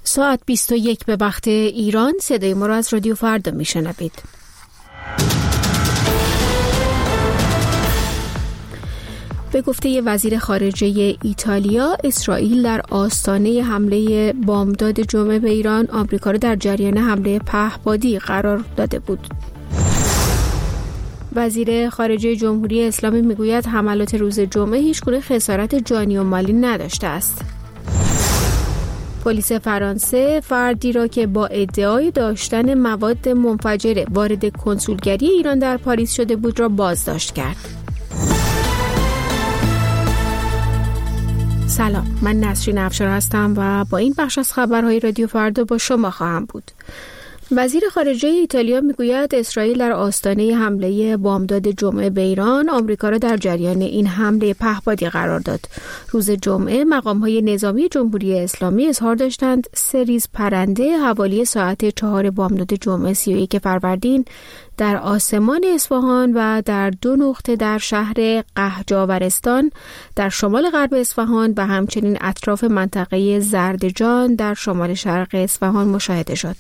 ساعت 21 به وقت ایران. صدای ما را از رادیو فردا میشنوید. به گفته وزیر خارجه ایتالیا، اسرائیل در آستانه حمله بامداد جمعه به ایران، آمریکا را در جریان حمله پهپادی قرار داده بود. وزیر خارجه جمهوری اسلامی میگوید حملات روز جمعه هیچگونه خسارت جانی و مالی نداشته است. پلیس فرانسه فردی را که با ادعای داشتن مواد منفجره وارد کنسولگری ایران در پاریس شده بود را بازداشت کرد. سلام، من نسرین افشار هستم و با این بخش از خبرهای رادیو فردا با شما خواهم بود. وزیر خارجه ایتالیا میگوید اسرائیل در آستانه حمله بامداد جمعه به ایران، آمریکا را در جریان این حمله پهپادی قرار داد. روز جمعه مقام‌های نظامی جمهوری اسلامی اظهار داشتند 3 ریز پرنده حوالی ساعت 4 بامداد جمعه 31 فروردین در آسمان اصفهان و در 2 نقطه در شهر قهجاورستان در شمال غرب اصفهان و همچنین اطراف منطقه زردجان در شمال شرق اصفهان مشاهده شد.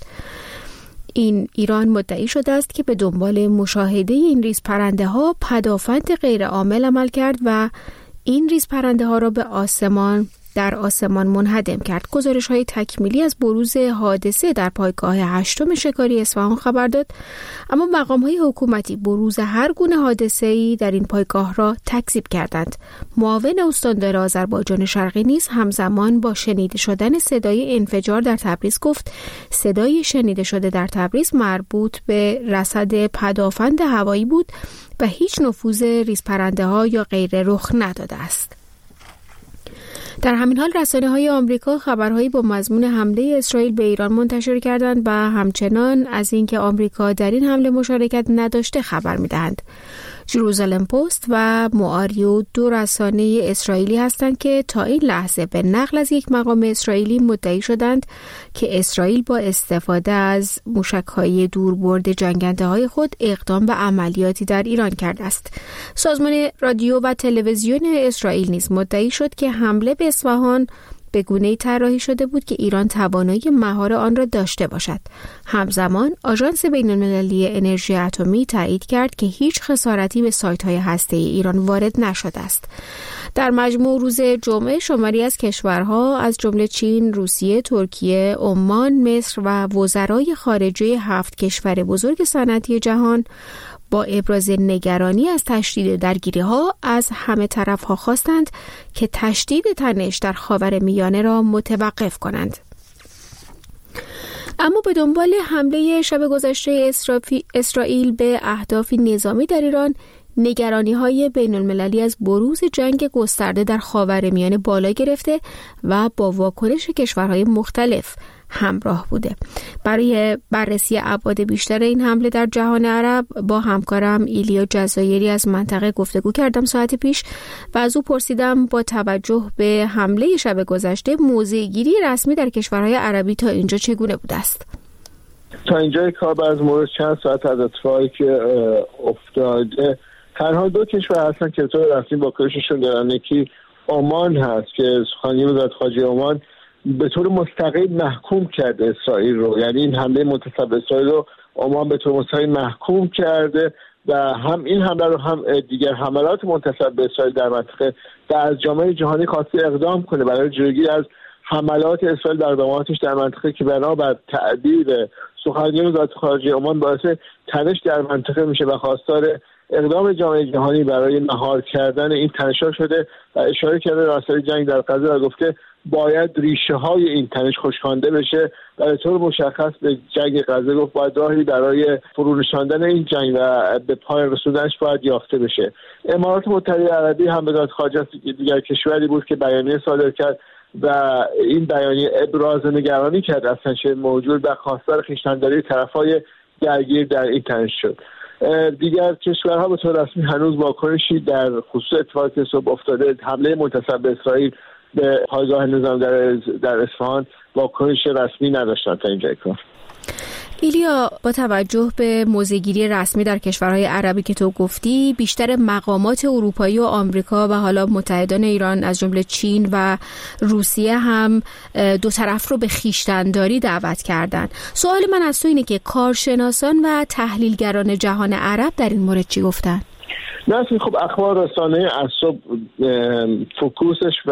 ایران مدعی شده است که به دنبال مشاهده این ریز پرنده ها پدافند غیر عامل عمل کرد و این ریز پرنده ها را به در آسمان منهدم کرد. گزارش‌های تکمیلی از بروز حادثه در پایگاه 8 شکاری اصفهان خبر داد، اما مقام‌های حکومتی بروز هر گونه حادثه‌ای در این پایگاه را تکذیب کردند. معاون استاندار آذربایجان شرقی نیز همزمان با شنیده شدن صدای انفجار در تبریز گفت صدای شنیده شده در تبریز مربوط به رصد پدافند هوایی بود و هیچ نفوذ ریز پرنده‌ها یا غیره رخ نداده است. در همین حال رسانه‌های آمریکا خبرهایی با مضمون حمله اسرائیل به ایران منتشر کردند و همچنان از اینکه آمریکا در این حمله مشارکت نداشته خبر می‌دهند. ژروزالم پست و معاریو 2 رسانه اسرائیلی هستند که تا این لحظه به نقل از یک مقام اسرائیلی مدعی شدند که اسرائیل با استفاده از موشک‌های دوربرد جنگنده‌های خود اقدام به عملیاتی در ایران کرده است. سازمان رادیو و تلویزیون اسرائیل نیز مدعی شد که حمله به اصفهان به گونه‌ای طراحی شده بود که ایران توانایی مهار آن را داشته باشد. همزمان آژانس بین‌المللی انرژی اتمی تایید کرد که هیچ خسارتی به سایت‌های هسته‌ای ایران وارد نشده است. در مجموع روز جمعه شماری از کشورها از جمله چین، روسیه، ترکیه، عمان، مصر و وزرای خارجه 7 کشور بزرگ صنعتی جهان با ابراز نگرانی از تشدید درگیری‌ها از همه طرف‌ها خواستند که تشدید تنش در خاورمیانه را متوقف کنند. اما به دنبال حمله شب گذشته اسرائیل به اهداف نظامی در ایران، نگرانی‌های بین‌المللی از بروز جنگ گسترده در خاورمیانه بالا گرفته و با واکنش کشورهای مختلف همراه بوده. برای بررسی ابعاد بیشتر این حمله در جهان عرب با همکارم ایلیا جزایری از منطقه گفتگو کردم ساعت پیش و از او پرسیدم با توجه به حمله شب گذشته موضع‌گیری رسمی در کشورهای عربی تا اینجا چگونه بوده است؟ تا اینجا کار از مورد چند ساعت از اتفاقی که افتاده تنها 2 کشور هستن که طور رسمی واکنششون دارن. یکی عمان هست که سخنگوی وزارت خارجه عمان به طور مستقیم محکوم کرد اسرائیل رو، یعنی این حمله متصل به اسرائیل رو عمان به طور مستقیم محکوم کرده و هم این حمله رو هم دیگر حملات متصل به اسرائیل در منطقه و از جامعه جهانی خواسته اقدام کنه برای جلوگیری از حملات اسرائیل در اقداماتش در منطقه که بنابر تعبیر سخنگوی وزارت خارجه عمان باعث تنش در منطقه میشه و خواستار اقدام جامعه جهانی برای مهار کردن این تنش‌ها شده و اشاره کرده راسته جنگ در غزه و گفته باید ریشه های این تنش خشکانده بشه و به طور مشخص به جنگ غزه گفت باید راهی برای فرونشاندن این جنگ و به پایان رسوندنش باید یافته بشه. امارات متحده عربی هم وزارت خارجه دیگر کشوری بود که بیانیه صادر کرد و این بیانیه ابراز نگرانی کرد از تنش موجود و خواستار خویشتن‌داری طرف‌های درگیر در این تنش شد. دیگر کشورها به طور رسمی هنوز واکنشی در خصوص اتفاقی که صبح افتاده حمله متصل به اسرائیل به پایگاه نظام در اصفهان واکنش رسمی نداشتن تا اینجای کار. ایلیا، با توجه به موضع‌گیری رسمی در کشورهای عربی که تو گفتی، بیشتر مقامات اروپایی و آمریکا و حالا متحدان ایران از جمله چین و روسیه هم دو طرف رو به خویشتن‌داری دعوت کردن. سوال من از تو اینه که کارشناسان و تحلیلگران جهان عرب در این مورد چی گفتن؟ نه، خب اخبار رسانه از صبح فوکوسش و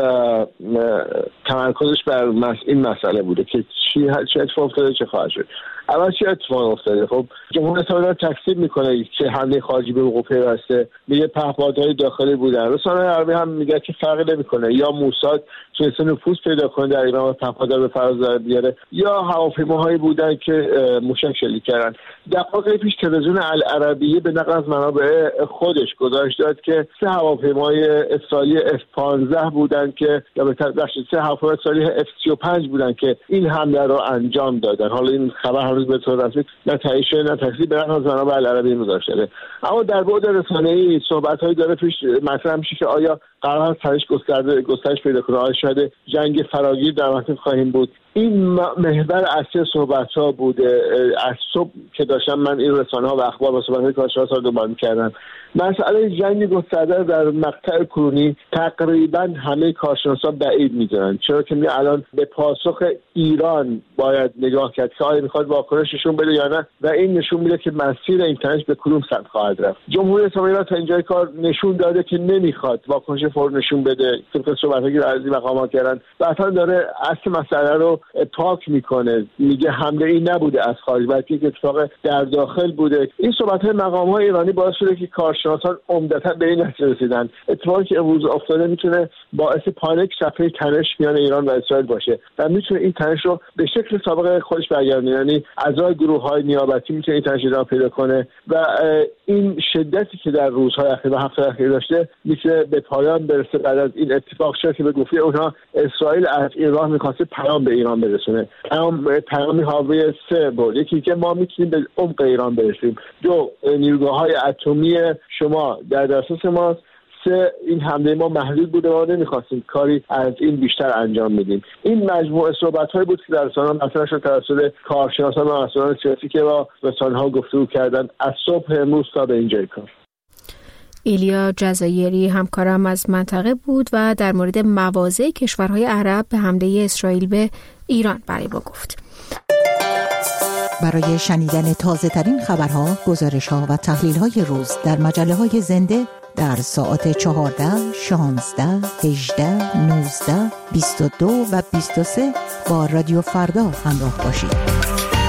تمرکزش بر این مسئله بوده که چه اتفاق افتاده، چه خواهد شد. اول چه اتفاق افتاده؟ خب جمهوری اسلامی تکذیب میکنه که حمله خارجی به وقوع پیوسته، میگه پهپادهای داخلی بودن. رسانه عربی هم میگه که فرقی نمیکنه، یا موساد تونسته نفوذ پیدا کنه در ایران و پهپادها به فراز بیاره، یا هواپیماهایی بودن که موشک شلیک کردن. دقایق پیش تلویزیون العربیه به نقل از منابع خودش گزارش داد که 3 هواپیمای اسرائیلی F-15 بودن که یا به تحقیق 3 هواپیمای اسرائیلی F-35 بودن که این حمله رو انجام دادن. حالا این خبر هنوز به طور رسمی نه تایید شده نه تکذیب به نقل از منابع العربیه گزارش شده. اما در بعد رسانه‌ای صحبت‌هایی داره پیش مطرح میشه که آیا قرار است تنش گسترش پیدا کنه، آیا شاید جنگ فراگیر در منطقه خواهیم بود. این محور اصلی صحبت‌ها بوده. از صبح که داشتم من این رسانه‌ها و اخبار و صحبت‌های کارشناسان رو دنبال می‌کردم، مسئله جنگ گسترده در مقطع کنونی تقریبا همه کارشناسان بعید می‌دونن، چرا که الان به پاسخ ایران باید نگاه کرد که آیا می‌خواد واکنش نشون بده یا نه، و این نشون میده که مسیر این تنش به کدوم سمت خواهد رفت. جمهوری اسلامی را تا اینجای کار نشون داده که نمی‌خواد واکنش فوری نشون بده، طبق صحبت‌هایی که از این مقامات کردن، و اصلا داره اصل مسئله رو پاک میکنه، میگه حمله ای نبوده از خارج بلکه یک اتفاق در داخل بوده. این صحبت‌های مقام‌های ایرانی باعث شده که کارشناسان عمدتاً به این نتیجه رسیدن اتفاقی که امروز افتاده میتونه باعث پانیک صفحه تنش میان ایران و اسرائیل باشه و میتونه این تنش رو به شکل سابق خودش برگردونه، یعنی اعضای گروه‌های نیابتی میتونه این تنش ادامه پیدا کنه و این شدتی که در روزهای اخیر و هفته اخیر داشته میتونه به پایان برسه بعد از این اتفاق شد که به گفته اونها اسرائیل از ایران می‌خواسته پیام به ایران برسونه. پیامی حاوی 3 بود. یکی که ما میتونیم به عمق ایران برسیم، 2 نیروگاه‌های اتمی شما در دسترس ماست، 3 این حمله ما محدود بوده و ما نمیخواستیم کاری از این بیشتر انجام میدیم. این مجموعه صحبت‌هایی بود که در رسانه‌ها مطرح شد توسط کارشناسان و مسئولان سیاسی که با رسانه‌ها گفتگو کردن از صبح امروز تا به اینجای کار. ایلیا جزایری همکارم از منطقه بود و در مورد مواضع کشورهای عرب به حمله اسرائیل به ایران برای ما گفت. برای شنیدن تازه ترین خبرها، گزارش‌ها و تحلیل‌های روز در مجله‌های زنده در ساعت 14, 16, 18, 19, 22 و 23 با رادیو فردا همراه باشید.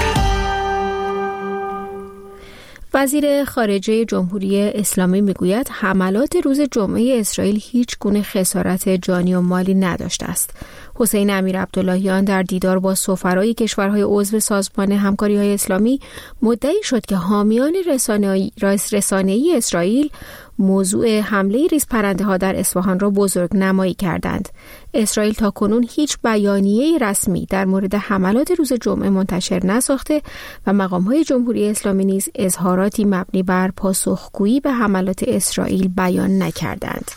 وزیر خارجه جمهوری اسلامی میگوید حملات روز جمعه اسرائیل هیچ گونه خسارت جانی و مالی نداشته است. حسین امیرعبداللهیان در دیدار با سفرای کشورهای عضو سازمان همکاری‌های اسلامی مدعی شد که حامیان رسانه‌ای اسرائیل موضوع حمله ریزپرنده‌ها در اصفهان را بزرگ نمایی کردند. اسرائیل تاکنون هیچ بیانیه رسمی در مورد حملات روز جمعه منتشر نساخته و مقام‌های جمهوری اسلامی نیز اظهاراتی مبنی بر پاسخگویی به حملات اسرائیل بیان نکردند.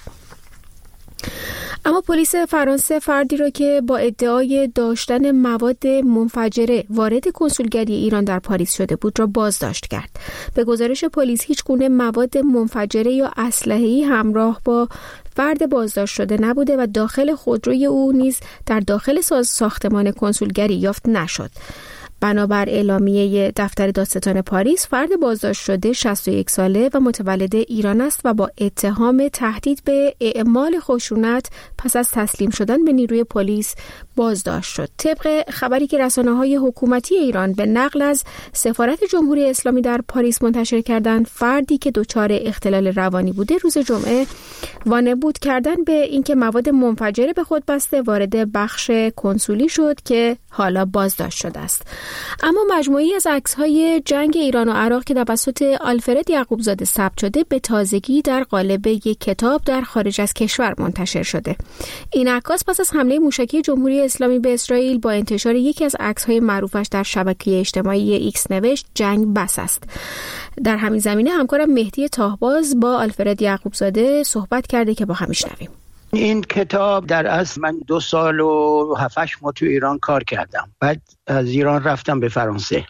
اما پلیس فرانسه فردی را که با ادعای داشتن مواد منفجره وارد کنسولگری ایران در پاریس شده بود را بازداشت کرد. به گزارش پلیس هیچ گونه مواد منفجره یا اسلحه‌ای همراه با فرد بازداشت شده نبوده و داخل خودروی او نیز در داخل ساختمان کنسولگری یافت نشد. بنابر اعلامیه دفتر دادستان پاریس، فرد بازداشت شده 61 ساله و متولد ایران است و با اتهام تهدید به اعمال خشونت پس از تسلیم شدن به نیروی پلیس بازداشت شد. طبق خبری که رسانه‌های حکومتی ایران به نقل از سفارت جمهوری اسلامی در پاریس منتشر کردند، فردی که دچار اختلال روانی بوده روز جمعه وانمود کردن به اینکه مواد منفجره به خود بسته وارد بخش کنسولی شد که حالا بازداشت شده است. اما مجموعی از عکس‌های جنگ ایران و عراق که توسط آلفرد یعقوبزاده ثبت شده به تازگی در قالب یک کتاب در خارج از کشور منتشر شده. این عکاس پس از حمله موشکی جمهوری اسلامی به اسرائیل با انتشار یکی از عکس‌های معروفش در شبکه اجتماعی ایکس نوشت جنگ بس است. در همین زمینه همکارم مهدی تاهباز با آلفرد یعقوبزاده صحبت کرده که با هم میشنویم. این کتاب در اصل من 2 سال و 7-8 ماه تو ایران کار کردم. بعد از ایران رفتم به فرانسه.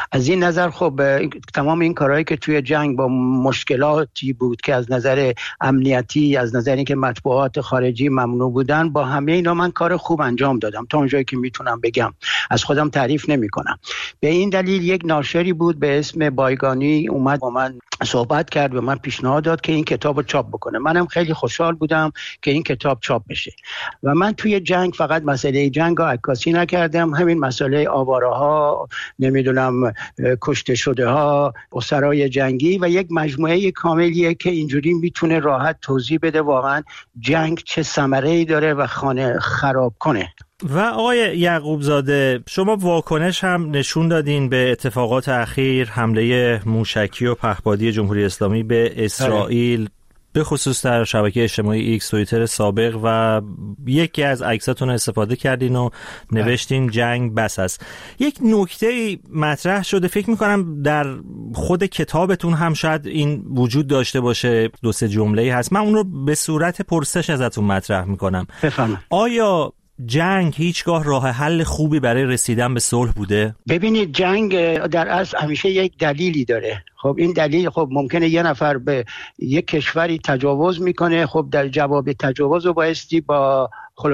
از این نظر خب تمام این کارهایی که توی جنگ با مشکلاتی بود که از نظر امنیتی، از نظر اینکه مطبوعات خارجی ممنوع بودن، با همه اینا من کار خوب انجام دادم تا اونجایی که میتونم بگم. از خودم تعریف نمی‌کنم. به این دلیل یک ناشری بود به اسم بایگانی اومد با من صحبت کرد و من پیشنهاد داد که این کتابو چاپ بکنه. منم خیلی خوشحال بودم که این کتاب چاپ بشه. و من توی جنگ فقط مسئله جنگ رو عکاسی نکردم، همین مسئله آواره‌ها، نمیدونم کشته شده ها، اسرای جنگی و یک مجموعه کاملیه که اینجوری میتونه راحت توضیح بده واقعا جنگ چه ثمره‌ای داره و خانه خراب کنه. و آقای یعقوب زاده، شما واکنش هم نشون دادین به اتفاقات اخیر، حمله موشکی و پهپادی جمهوری اسلامی به اسرائیل، به خصوص در شبکه اجتماعی ایکس، توییتر سابق، و یکی از عکساتون استفاده کردین و نوشتین جنگ بس است. یک نکته مطرح شده، فکر میکنم در خود کتابتون هم شاید این وجود داشته باشه، 2-3 جمله‌ای هست، من اون رو به صورت پرسش ازتون مطرح میکنم. بفرمایید. آیا جنگ هیچگاه راه حل خوبی برای رسیدن به صلح بوده؟ ببینید، جنگ در اصل همیشه یک دلیلی داره. خب این دلیل، خب ممکنه یه نفر به یک کشوری تجاوز میکنه، خب در جواب تجاوز رو بایستی با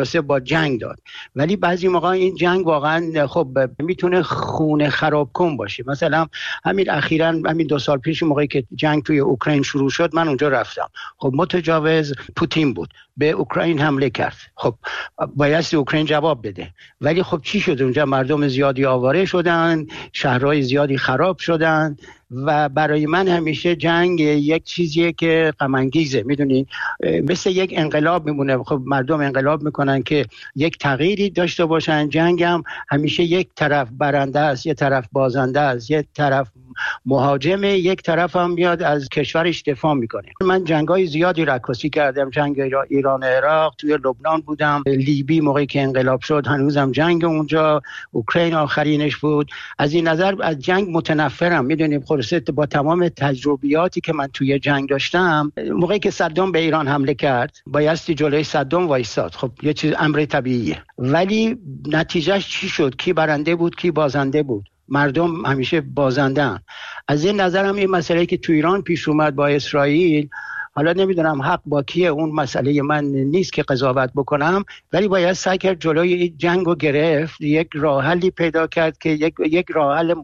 جنگ داد، ولی بعضی موقع این جنگ واقعا خب میتونه خونه خراب کن باشه. مثلا همین اخیراً، همین 2 سال پیش موقعی که جنگ توی اوکراین شروع شد، من اونجا رفتم. خب متجاوز پوتین بود، به اوکراین حمله کرد. خب بایستی اوکراین جواب بده، ولی خب چی شد اونجا؟ مردم زیادی آواره شدن، شهرهای زیادی خراب شدن. و برای من همیشه جنگ یک چیزیه که غم انگیزه، میدونین، مثل یک انقلاب میمونه. خب مردم انقلاب میکنن که یک تغییری داشته باشن. جنگ هم همیشه یک طرف برنده است، یک طرف بازنده است، یک طرف مهاجمه، یک طرف هم میاد از کشورش دفاع میکنه. من جنگای زیادی عکاسی کردم، جنگ ایران و عراق، توی لبنان بودم، لیبی موقعی که انقلاب شد هنوزم جنگ اونجا، اوکراین آخرینش بود. از این نظر از جنگ متنفرم. میدونیم خلاصه با تمام تجربیاتی که من توی جنگ داشتم، موقعی که صدام به ایران حمله کرد بایستی جلوی صدام وایساد. خب یه چیز امر طبیعیه، ولی نتیجهش چی شد؟ کی برنده بود، کی بازنده بود؟ مردم همیشه بازندن. از این نظر هم این مسئله که تو ایران پیش اومد با اسرائیل، حالا نمیدونم حق با کیه، اون مسئله من نیست که قضاوت بکنم، ولی باید سعی کرد جلوی جنگ رو گرفت، یک راه حلی پیدا کرد که یک راه حل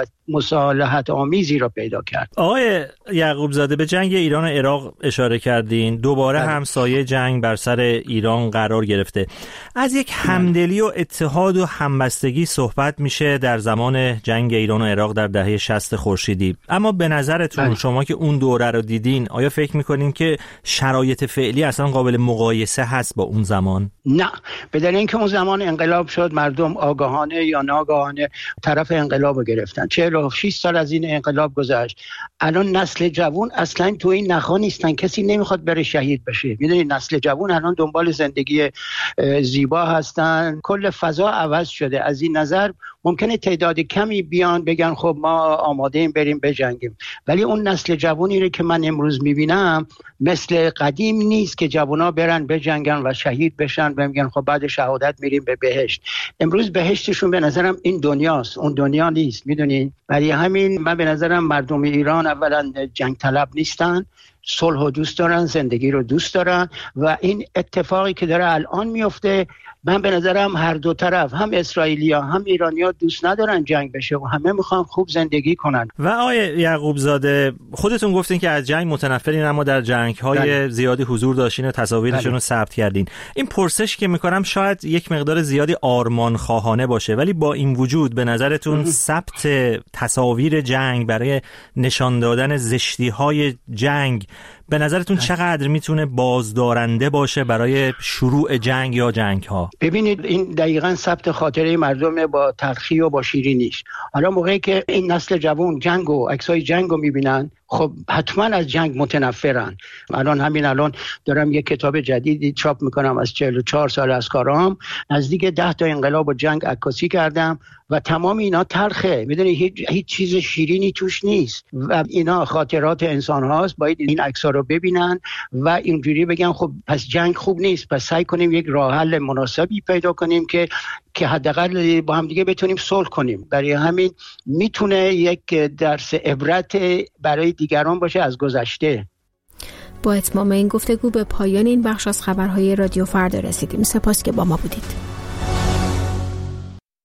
مصالحت آمیزی رو پیدا کرد. آقای یعقوب زاده، به جنگ ایران و عراق اشاره کردین، دوباره همسایه جنگ بر سر ایران قرار گرفته. از یک همدلی و اتحاد و همبستگی صحبت میشه در زمان جنگ ایران و عراق در دهه 60 خورشیدی، اما به نظرتون شما که اون دوره رو دیدین، آیا فکر میکنین که شرایط فعلی اصلا قابل مقایسه هست با اون زمان؟ نه، به دلیل اینکه اون زمان انقلاب شد، مردم آگاهانه یا ناآگاهانه طرف انقلاب رو گرفتن. 46 سال از این انقلاب گذشت. الان نسل جوان اصلا تو این نخا نیستن، کسی نمیخواد بره شهید بشه. میدونید نسل جوان الان دنبال زندگی زیبا هستن، کل فضا عوض شده. از این نظر ممکنه تعداد کمی بیان بگن خب ما آماده ایم بریم بجنگیم، ولی اون نسل جوانی رو که من امروز میبینم مثل قدیم نیست که جوانا برن بجنگن و شهید بشن و میگن خب بعد شهادت میریم به بهشت. امروز بهشتشون به نظرم این دنیاست، اون دنیا نیست. میدونین، برای همین من به نظرم مردم ایران اولا جنگ طلب نیستن، صلح رو دوست دارن، زندگی رو دوست دارن، و این اتفاقی که داره الان میفته، من به نظرم هر دو طرف، هم اسرائیلیا هم ایرانیا دوست ندارن جنگ بشه و همه میخوان خوب زندگی کنن. و آقای یعقوب زاده، خودتون گفتین که از جنگ متنفرین، اما در جنگ‌های زیادی حضور داشتین و تصاویرشون رو ثبت کردین. این پرسش که میکنم شاید یک مقدار زیادی آرمان خواهانه باشه، ولی با این وجود به نظرتون ثبت تصاویر جنگ برای نشان دادن زشتی‌های جنگ به نظرتون چقدر میتونه بازدارنده باشه برای شروع جنگ یا جنگ‌ها؟ ببینید، این دقیقاً ثبت خاطره مردم با تلخی و با شیرینیش. حالا موقعی که این نسل جوان جنگ و عکسای جنگ رو میبینن، خب حتما از جنگ متنفرن. الان دارم یک کتاب جدیدی چاپ میکنم از 44 سال از کارام، نزدیک 10 تا انقلاب و جنگ عکاسی کردم و تمام اینا تلخه. میدونی هیچ چیز شیرینی توش نیست و اینا خاطرات انسان هاست. باید این عکس‌ها رو ببینن و اینجوری بگن خب پس جنگ خوب نیست، پس سعی کنیم یک راه حل مناسبی پیدا کنیم که حداقل با هم دیگه بتونیم صلح کنیم. برای همین میتونه یک درس عبرت برای دیگران باشه از گذشته. با اتمام این گفتگو به پایان این بخش از خبرهای رادیو فردا رسیدیم. سپاس که با ما بودید.